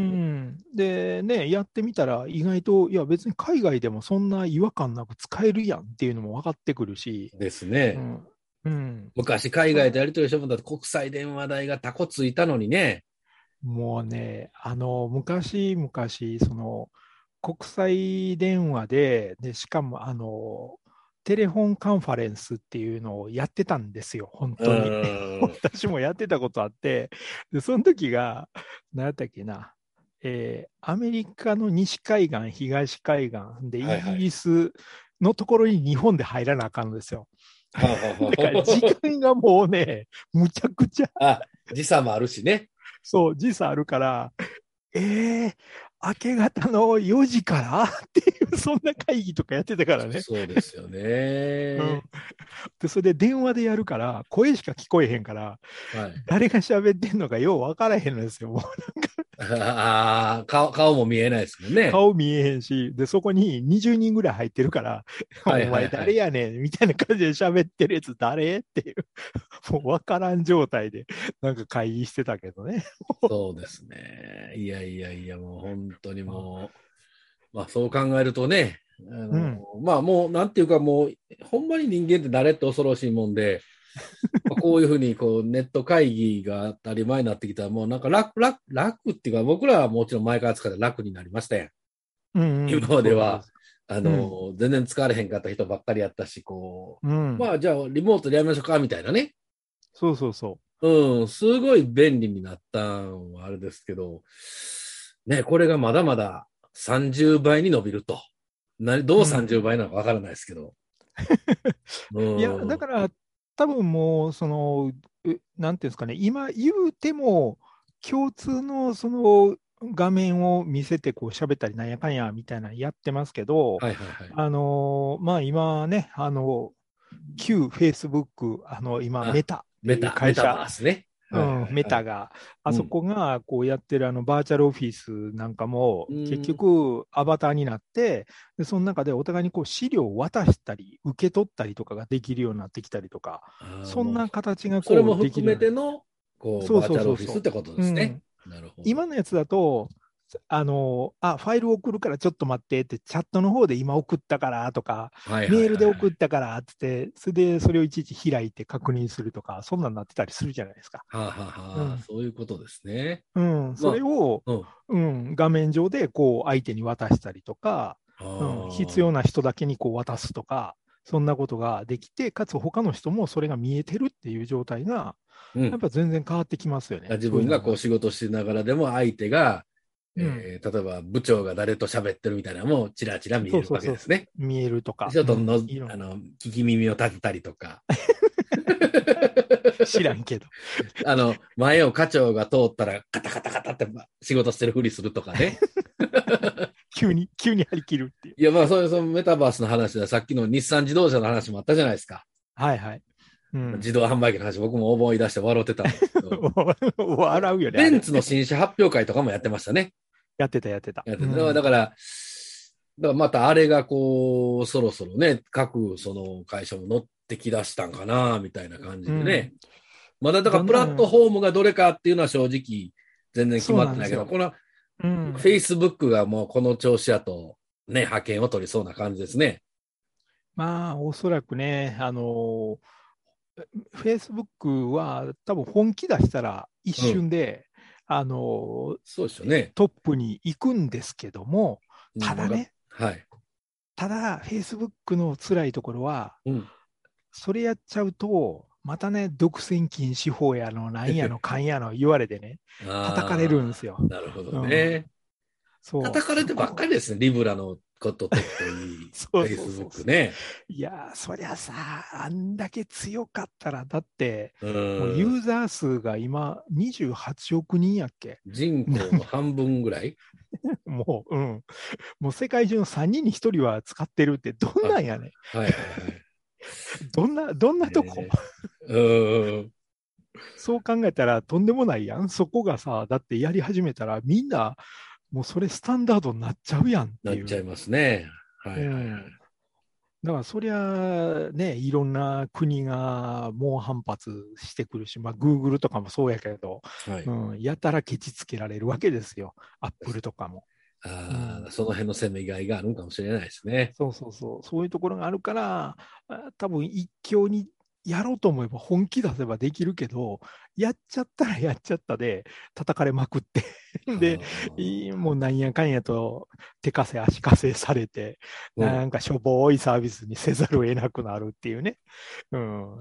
で、ね、やってみたら意外と、いや別に海外でもそんな違和感なく使えるやんっていうのも分かってくるし、 ですね。 うん、うん、 昔海それ外とやり取りしてもらった国際電話代がタコついたのにね。 もうね、あの、昔々、その、国際電話で、で、しかも、あの、テレフォンカンファレンスっていうのをやってたんですよ、本う当に。 ーん。 私もやってたことあって、で、その時が、何やったっけな、えーアメリカの西海岸、東海岸で、イギはいはい。 リスのところに日本で入らなあかんのですよ。 はあはあだから時は間がもうね、むちゃくちゃ、 あ。あ、時差もあるしね。 そう、時差あるから、ええ明け方のよじからっていう、そんな会議とかやってたからね。 そうですようん。 ね。 で、それで電話でやるから、声しか聞こえへんから、 はい。 誰が喋ってんのかよう分からへんのですよ。もうああ、顔、顔も見えないですもんね。 顔見えへんし、で、そこににじゅうにんぐらい入ってるから、 はいお前はいはい。 誰やねんみたいな感じで喋ってるやつ誰っていう、もう分からん状態で、なんか会議してたけどね。 そうですね。いやいやいや、もう本当にもう、まあそう考えるとね、あの、 うん。 まあもうなんていうかもう、ほんまに人間って誰って恐ろしいもんで、まあこういうふうにこうネット会議が当たり前になってきたら、もうなんか楽、楽、楽っていうか、僕らはもちろん前から使って楽になりましたやん。 うん今うん。 までは、 そうそうそあう。うん。 の、全然使われへんかった人ばっかりやったし、こう、 うん。 まあじゃあリモートでやめましょうか、みたいなね。 そうそうそうん、すごい便利になったんはあれですけど、ね、これがまだまださんじゅうばいに伸びると。何、どう。 う30 うん。 倍なのかわからないですけど。ういや、だん。 から、多分もう、その、うなんていうんですかね、今言うても、共通のその画面を見せてこう喋ったりなんやかんやみたいなのやってますけど、 はいはいはい。 あのまあ今ね、あの、旧 Facebook、あの今メあ、 タっていうメタ、メタ会社、 バースね。はいはいうん、メはい。 タが、あそうん。 こがこうやってるあのバーチャルオフィスなんかも、結うん。 局アバターになって、で、その中でお互いにこう資料を渡したり、受け取ったりとかができるようになってきたりとか、 ああ、 そんもう、 な形がそれこうできも含めるようになる。 ての、こう、 そうバーチャルそうそうそオフィスってことう。 ですね。 うん。 なるほど。 今のやつだと、あの、あ、ファイル送るからちょっと待ってって、チャットの方で今送ったからとか、 はいはいメールで送っはいはい。 たからって言って、それでそれをいちいち開いて確認するとか、そんなんなってたりするじゃないですか。 はあ、はあはあ、 うん。 そういうことですね。 うん。それまを、 あ、うん。 うん、画面上でこう相手に渡したりとか、 あうん、必要あ、 な人だけにこう渡すとか、そんなことができて、かつ他の人もそれが見えてるっていう状態が、 うん。 やっぱ全然変わってきますよね。 自そういうのが分がこう仕事しながらでも相手が、 うん。 えー例えば部長が誰と喋ってるみたいなのもちらちら見そうえるそうそうそう。 わけですね。 見えるとか、うん。 ちょっとの、 いろんな。 あの、聞き耳を立てたりとか。 知らんけど。 あの、前を課長が通ったらカタカタカタって仕事してるふりするとかね。 急に、急に張り切るっていう。 いや、まあ、そういうそのメタバースの話でさっきの日産自動車の話もあったじゃないですか。 はいはい。うん。 自動販売機の話、僕も思い出して笑ってたんですけど。 笑うよね、あれ。 ベンツの新車発表会とかもやってましたね。 やってた、やってた。 やってた。だから、 うん。 だからだからまたあれがこう、そろそろね、各その会社も乗ってきだしたんかな、みたいな感じでね。 うん。 まだだからプラットだんだん、 フォームがどれかっていうのは正直全然決そうまってないけど、 なんですよ。 このうん。 Facebook がもうこの調子やとね、派遣を取りそうな感じですね。 まあ、おそらくね、あの、Facebook は多分本気出したら一うん。 瞬で、あの、 そうですよね。 トップに行くんですけども、 うん、わかっ、 ただね、 はい。 ただ、Facebook の辛いところは、 うん。 それやっちゃうと、またね、独占禁止法やの、なんやの、かんやの言われてね、叩かれるんでああ、 すよ。 なるほどうん。 ね。 そう、 叩かれてばっかそこ。 りですね。リブラのこととといい、 そうそうそう Facebook そう。 ね。 いやー、そりゃさ、あんだけ強かったら、だって、 うもうユん。 ーザー数が今にじゅうはちおく人やっけ。 人口の半分ぐらい。 もう、うん。もう世界中のさんにんにひとりは使ってるってどんあ、 なんやねん。 はいはいはい。 どんな、どんなとこ、 えー、うんそう考えたらとんでもないやん。そこがさ、だってやり始めたらみんな、もうそれスタンダードになっちゃうやんっていう。 なっちゃいますね。はいはいはい。うん、 だからそりゃね、いろんな国が猛反発してくるし、まあ、Google とかもそうやけど、はい、うん、やたらケチつけられるわけですよ。Apple とかも。 あうん、その辺のせめぎ合いがあるんかもしれないですね。 そうそうそう。そういうところがあるから、多分一強にやろうと思えば本気出せばできるけど、やっちゃったらやっちゃったで叩かれまくってで、もうなんやかんやと手かせ足かせされて、うん、なんかしょぼいサービスにせざるを得なくなるっていうね。うん、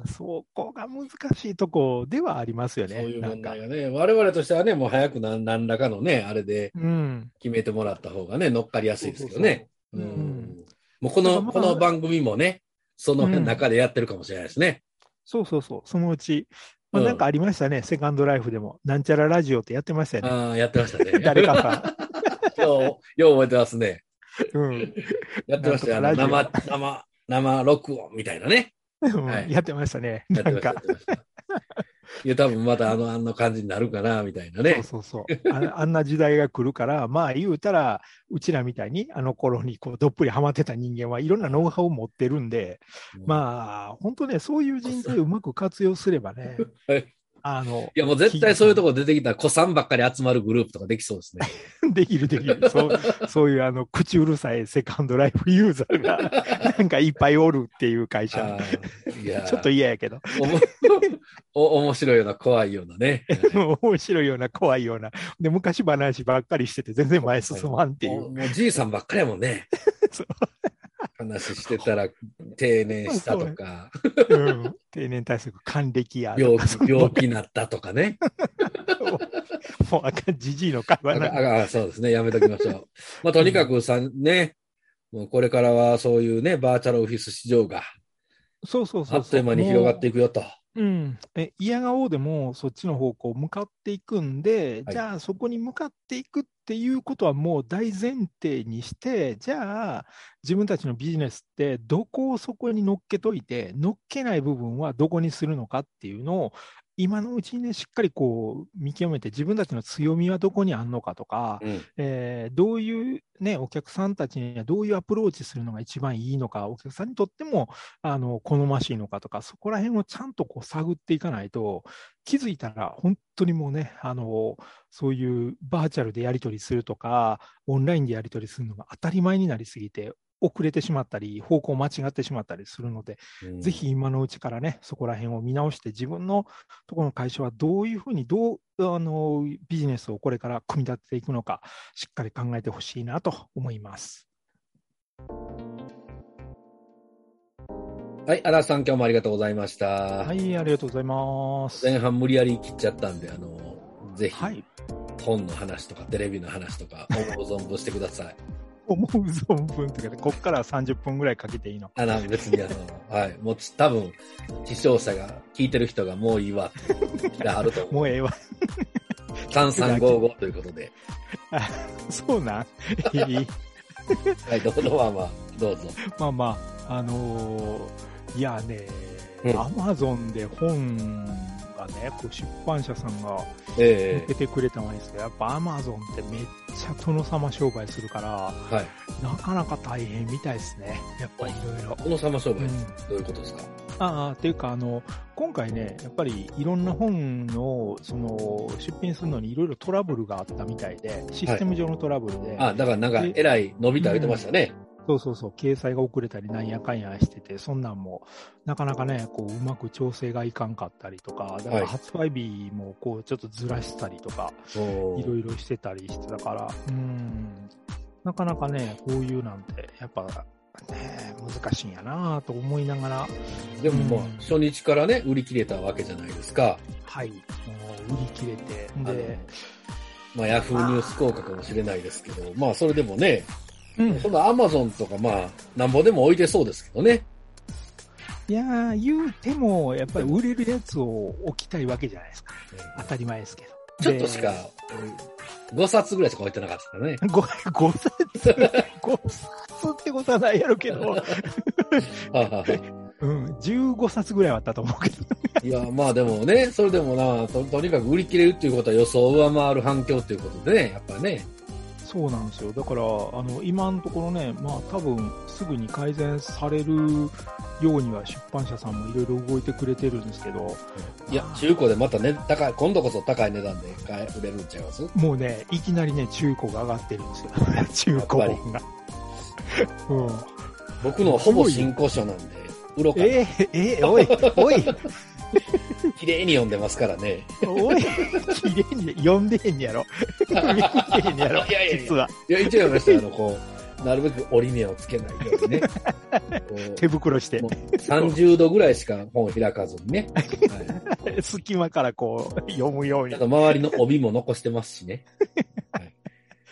そこが難しいとこではありますよね。 そういう問題がね、我々としてはね、もう早く何何らかのね、あれで決めてもらった方がね、乗っかりやすいですけどね。もうこの、まあ、この番組もね、その中でやってるかもしれないですね。 うんそうそうそう、そのうち、まあ、なんかありましたね、うん、セカンドライフでも、なんちゃらラジオってやってましたよね。 ああ、やってましたね。 誰かが。 よう、よう覚えてますね。 うん。 やってましたよ、生、生、生録音みたいなね。 うんはい、やってましたね。なんか。 いや、多分またあの、あんな感じになるかな、みたいなね。 そうそうそうあ。あんな時代が来るから、まあ言うたら、うちらみたいに、あの頃にこうどっぷりハマってた人間はいろんなノウハウを持ってるんで、うん、まあ、本当ね、そういう人材をうまく活用すればね。はいあのいやもう絶対そういうとこ出てきたら、子さんばっかり集まるグループとかできそうですね。 できるできる。そう、そういうあの、口うるさいセカンドライフユーザーが、なんかいっぱいおるっていう会社。いやちょっと嫌やけど。 お、面白いような怖いようなね。 面白いような怖いような。で、昔話ばっかりしてて全然前進まんっていう。 もう、もうじいさんばっかりやもんね。そう話してたら定年したとか、 うん、定年退職還暦や病気病気になったとかねもうあかんじじいの会話なあそうですねやめときましょうまあとにかくさ、うん、ねもうこれからはそういうねバーチャルオフィス市場がそうそうそうあっという間に広がっていくよと。 うん、え嫌がおうでもそっちの方向向かっていくんで、はい、じゃあそこに向かっていくっていうことはもう大前提にして、じゃあ自分たちのビジネスってどこをそこに乗っけといて、乗っけない部分はどこにするのかっていうのを今のうちにね、しっかりこう見極めて、自分たちの強みはどこにあるのかとか、うんえー、どういうね、お客さんたちにはどういうアプローチするのが一番いいのか、お客さんにとってもあの好ましいのかとか、そこら辺をちゃんとこう探っていかないと、気づいたら本当にもうね、あのそういうバーチャルでやり取りするとか、オンラインでやり取りするのが当たり前になりすぎて、遅れてしまったり、方向間違ってしまったりするので、うん、ぜひ今のうちからね、そこら辺を見直して、自分のところの会社はどういうふうに、どうあのビジネスをこれから組み立てていくのか、しっかり考えてほしいなと思います。 はい、荒さん、今日もありがとうございました。 はい、ありがとうございます。 前半無理やり切っちゃったんで、あのぜひ、はい、本の話とかテレビの話とか、思う存分してください。 思う存分というか、こっからさんじゅっぷんぐらいかけていいの？ あの別にあの、はい、もう多分視聴者が聞いてる人がもういいわって気があると思う。 もうええわ。 さんさんごごということで。 あ、そうなん。いい。 はい、どうぞまあまあどうぞ。 まあまああのー、いやね、アマゾンで本がね、こう出版社さんが受けてくれたのはいいですけど、やっぱアマゾンってめっちゃ殿様商売するから、はい、なかなか大変みたいですね。やっぱりいろいろ。 殿様商売、うん、どういうことですか？ ああ、っていうか、あの、今回ね、やっぱりいろんな本の、その、出品するのにいろいろトラブルがあったみたいで、システム上のトラブルで。はい、 あ、だからなんか、えらい伸びてあげてましたね。 うん、そうそうそう、掲載が遅れたりなんやかんやしてて、そんなんも、なかなかね、こう、うまく調整がいかんかったりとか、だから発売日もこう、ちょっとずらしたりとか、はい、いろいろしてたりしてたから、うん、なかなかね、こういうなんて、やっぱ、ね、難しいんやなと思いながら。 でもまあ、うん、初日からね、売り切れたわけじゃないですか。 はい。もう売り切れて。で、 まあ、ヤフーニュース効果かもしれないですけど、まあ、それでもね、うん、そんなアマゾンとかまあ、なんぼでも置いてそうですけどね。 いやー、言うても、やっぱり売れるやつを置きたいわけじゃないですか。うん、当たり前ですけど。 ちょっとしか、ごさつぐらいしか置いてなかったね。 ご、ごさつ ?ご 冊ってことはないやろけど。 うん、じゅうごさつぐらいはあったと思うけど。 いや、まあでもね、それでもな、と、とにかく売り切れるっていうことは予想を上回る反響ということでね、やっぱね。 そうなんですよ。だから、あの、今のところね、まあ多分すぐに改善されるようには出版社さんもいろいろ動いてくれてるんですけど。 いや、中古でまたね、高い、今度こそ高い値段で買え、売れるんちゃいます？ もうね、いきなりね、中古が上がってるんですよ。中古本が。うん、 僕のほぼ新古書なんで、売ろうかな。 えー、えー、おい、おい。 綺麗に読んでますからね。 おい、綺麗に読んでへんやろ。見てへんやろ。 いやいやいや、 実は。 いや、一応読みましたよ。あの、こう、なるべく折り目をつけないようにね。 手袋して。 さんじゅうどぐらいしか本を開かずにね。 はい、隙間からこう、読むように。 周りの帯も残してますしね。はい、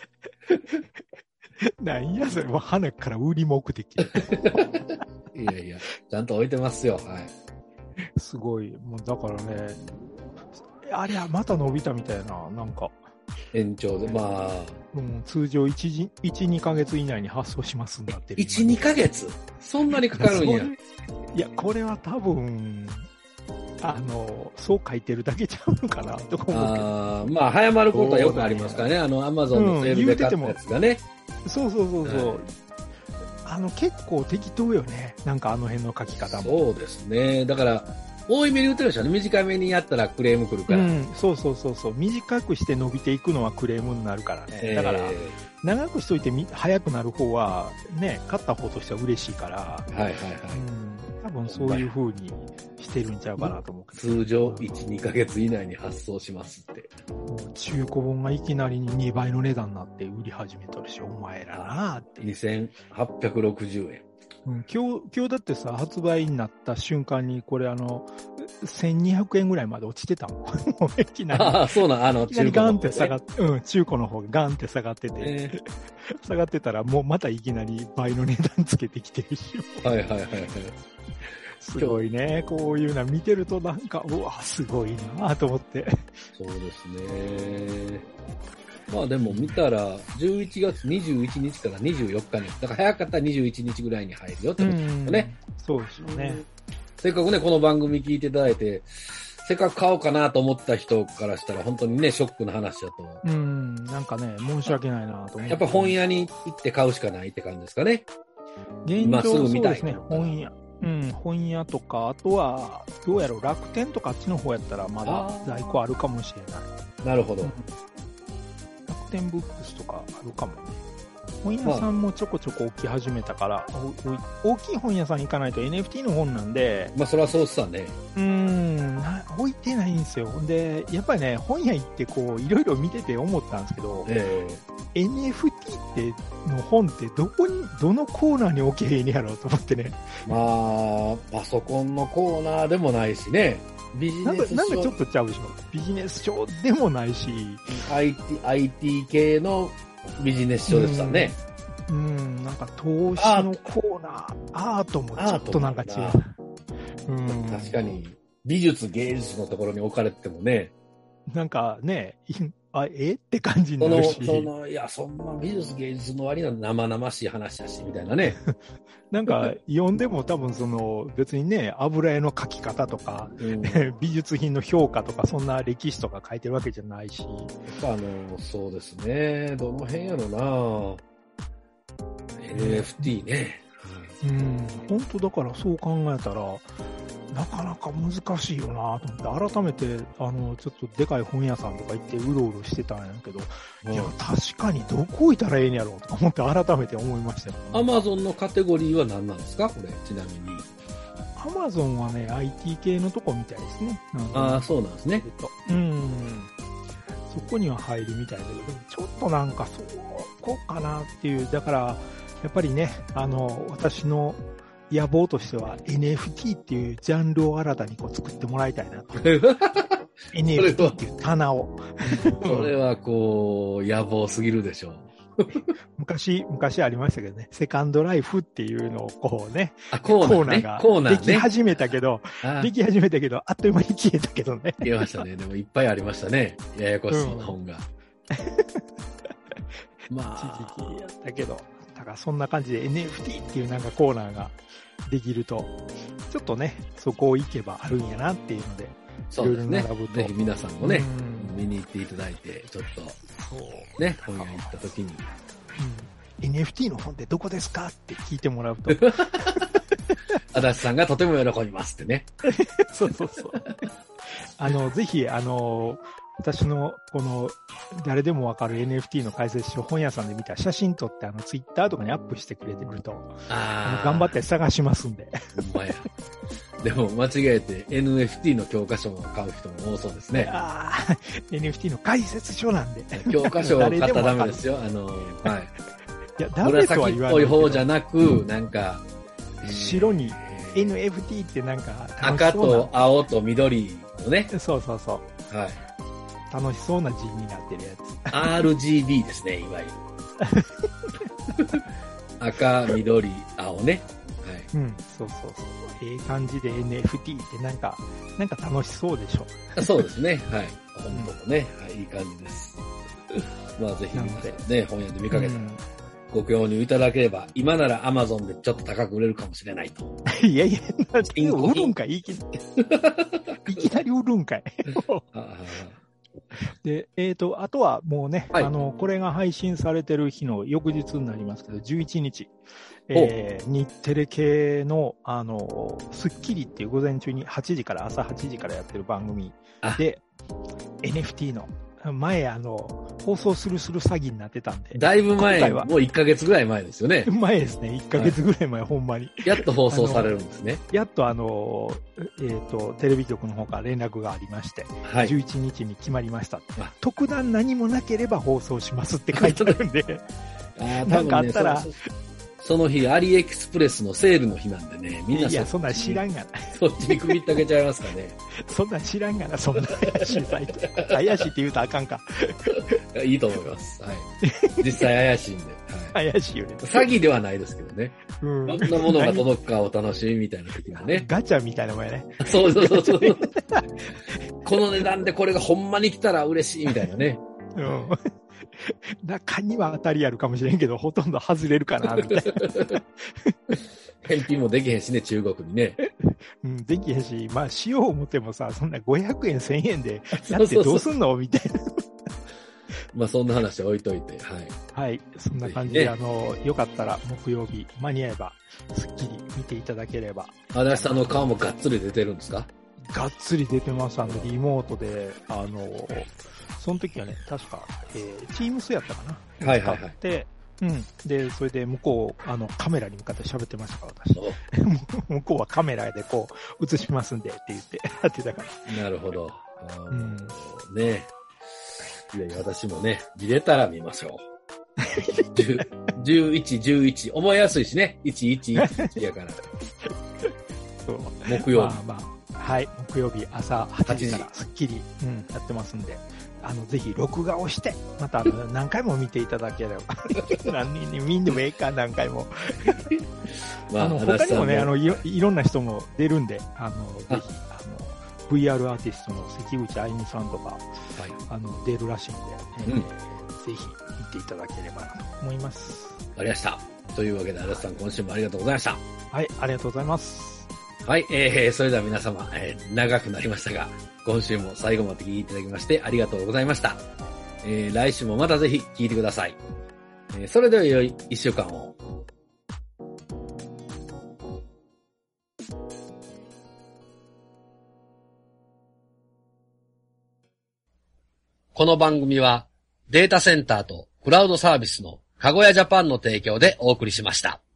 なんやそれ、もう花から売り目的。 いやいや、ちゃんと置いてますよ。はい。 すごい。もうだからね、あれはまた伸びたみたいな、なんか。 延長で、まあ。 うん、通常いち、にかげつ以内に発送しますんだってる。 いち、にかげつそんなにかかるんや。 いや、これは多分、あの、そう書いてるだけちゃうのかな、とか思うけど。 あまあ、早まることはよくありますからね。あの、アマゾンのセールで買ったやつがね。 うん、そうそうそうそう。はい、あの、結構適当よね。なんかあの辺の書き方も。 そうですね。だから、多い目に言ってるでしょね。短めにやったらクレーム来るから。うん、 そうそうそうそう。短くして伸びていくのはクレームになるからね。えー、だから、長くしといてみ早くなる方は、ね、勝った方としては嬉しいから。 はいはいはい。 うん、多分そういう風にしてるんちゃうかなと思うけど。 通常いち、にかげつ以内に発送しますって。 もう中古本がいきなりにばいの値段になって売り始めとるし、お前らなーって。 にせんはっぴゃくろくじゅうえん。 うん、今日、今日だってさ、発売になった瞬間に、これあの、せんにひゃくえんぐらいまで落ちてたもん。いきなり。 ああ、そうなん、あの、 いきなりガンって下がって、うん、中古の方がガンって下がってて、えー、下がってたら、もうまたいきなり倍の値段つけてきてるし。 はいはいはいはい。 すごいね。こういうの見てるとなんか、うわ、すごいなと思って。 そうですね。まあでも見たら、じゅういちがつにじゅういちにちからにじゅうよっかに、だから早かったらにじゅういちにちぐらいに入るよってことですよね。 そうですよね。 せっかくね、この番組聞いていただいて、せっかく買おうかなと思った人からしたら、本当にね、ショックな話だと。 うん、なんかね、申し訳ないなと思って。 やっぱ本屋に行って買うしかないって感じですかね。 現状今すぐ見たい。そうですね、本屋。うん、本屋とか、あとは、どうやろう、楽天とかあっちの方やったらまだ在庫あるかもしれない。 なるほど。うん、 楽天ブックスとかあるかもね。本屋さんもちょこちょこ置き始めたから、まあ、大きい本屋さんに行かないと エヌエフティー の本なんで。 まあ、そりゃそうっすわね。 うーん、置いてないんですよ。で、やっぱりね、本屋行ってこう、いろいろ見てて思ったんですけど、えー、エヌエフティー っての本ってどこに、どのコーナーに置けへんやろうと思ってね。 まあ、パソコンのコーナーでもないしね。ビジネス書。 なんかちょっとちゃうでしょ。ビジネス書でもないし。 アイティー、アイティー 系のビジネス書でしたね。 うん、うんなんか投資のコーナー、アートもちょっとなんか違う。 うん、確かに、美術芸術のところに置かれてもね。 なんかね、あえって感じになるし。 その、その、いや、そんな美術芸術の割には生々しい話だし、みたいなね。 なんか、読んでも多分その、別にね、油絵の描き方とか、うん、美術品の評価とか、そんな歴史とか書いてるわけじゃないし。やっぱあの、そうですね。どの辺やろな エヌエフティー ね。 うん、本当だからそう考えたら、なかなか難しいよなと思って、改めて、あの、ちょっとでかい本屋さんとか行ってうろうろしてたんやけど、うん、いや、確かにどこ置いたらええんやろうとか思って改めて思いましたよ、ね。 アマゾンのカテゴリーは何なんですかこれ、ちなみに。 アマゾンはね、アイティー 系のとこみたいですね。 ああ、そうなんですね。 うん。そこには入るみたいだけど、ちょっとなんか、そこかなっていう、だから、やっぱりね、あの、私の、野望としては エヌエフティー っていうジャンルを新たにこう作ってもらいたいなと。エヌエフティー っていう棚を。 それはこう、野望すぎるでしょう。 昔、昔ありましたけどね、セカンドライフっていうのをこうね、 あコーナー、ね、 コーナーができ始めたけど、ね、でき始めたけど、あっという間に消えたけどね。 消えましたね。でもいっぱいありましたね。ややこしい本が。 うん、まあ。一時期やったけど。 だからそんな感じで エヌエフティー っていうなんかコーナーができると、ちょっとね、そこを行けばあるんやなっていうので、 そうですね。 いろいろ並ぶとぜひ皆さんもね、 うん見に行っていただいて、ちょっと、 そうね、本屋行った時に。 うん、エヌエフティー の本ってどこですかって聞いてもらうと。 足立さんがとても喜びますってね。 そうそうそう。あの、ぜひ、あの、私の、この、誰でもわかる エヌエフティー の解説書、本屋さんで見た写真撮って、あの、ツイッターとかにアップしてくれてると、あの頑張って探しますんで。 ほんまや。でも、間違えて エヌエフティー の教科書を買う人も多そうですね。 ああ、エヌエフティー の解説書なんで。 教科書を買ったらダメですよ。あの、はい。 いや、ダメとは紫っ言わないけど。 ぽい方じゃなく、なんか、 白に エヌエフティー ってなんか楽し赤そうなと青と緑のね。 そうそうそう。 はい。 楽しそうな字になってるやつ。 アールジービー ですね、いわゆる。赤、緑、青ね。はい。 うん、そうそうそう。ええ感じで エヌエフティー ってなんか、なんか楽しそうでしょ。 そうですね。はい。本当もね、はい、いい感じです。まあぜひ皆さんね、本屋で見かけたら、ご興入いただければ、今なら Amazon でちょっと高く売れるかもしれないと。 いやいや、売るんかい、いきなり。いきなり売るんかい。で、えっ、ー、と、あとはもうね、はい、あの、これが配信されてる日の翌日になりますけど、じゅういちにち、えー、日テレ系の、あの、スッキリっていう午前中にはちじから朝はちじからやってる番組で、エヌエフティー の、前、あの、放送するする詐欺になってたんで。 だいぶ前、もういっかげつぐらい前ですよね。 前ですね。いっかげつぐらい前、はい、ほんまに。 やっと放送されるんですね。 やっとあの、えっ、ー、と、テレビ局の方から連絡がありまして、はい、じゅういちにちに決まりました。特段何もなければ放送しますって書いてあるんで、 あね、 なんかあったら、 その日、アリエクスプレスのセールの日なんでね、みんなそっちに。 いや、そんなん知らんがな。 そっちに組み立てちゃいますかね。 そんなん知らんがな、そんな怪しいサイト。怪しいって言うとあかんか。 いいと思います。はい。実際怪しいんで。 はい、怪しいよね。 詐欺ではないですけどね。うん。どんなものが届くかお楽しみみたいな時はね。 ガチャみたいなもんやね。 そうそうそうそう。この値段でこれがほんまに来たら嬉しいみたいなね。 うん。中には当たりあるかもしれんけど、ほとんど外れるかな、みたいな。 返品もできへんしね、中国にね。 うん、できへんし、まあ、しよう思ってもさ、そんなごひゃくえん、せんえんでやってどうすんのみたいな。 まあ、そんな話置いといて、はい。 はい。そんな感じで、ね、あの、よかったら木曜日、間に合えば、スッキリ見ていただければ。 足立さんの顔もがっつり出てるんですか？ がっつり出てます。あの、リモートで、あの、その時はね、確か、えー、Teams やったかな。 はいはいはい。 で、うん。で、それで向こう、あの、カメラに向かって喋ってましたから、私。向こうはカメラでこう、映しますんでって言ってやってたから。 なるほど。 うん、 ねいやいや、私もね、見れたら見ましょう。じゅういち、じゅういち。覚えやすいしね。いちいちいちやから。 そう。 木曜日。 まあまあ、はい。木曜日朝はちじからスッキリ、うん、やってますんで。あの、ぜひ、録画をして、また、あの、何回も見ていただければ。何人に見んでもええか、何回も。まあ、あの、他にもね、あのいろ、いろんな人も出るんで、あの、ぜひ、あの、ブイアール アーティストの関口あゆみさんとか、はい、あの、出るらしいんで、えーうん、ぜひ、見ていただければなと思います。 わかりました。というわけで、足立さん、今週もありがとうございました。 はい、ありがとうございます。 はい、えー、それでは皆様、えー、長くなりましたが、今週も最後まで聞いていただきましてありがとうございました。えー、来週もまたぜひ聞いてください。えー、それでは良い一週間を。この番組はデータセンターとクラウドサービスのかごやジャパンの提供でお送りしました。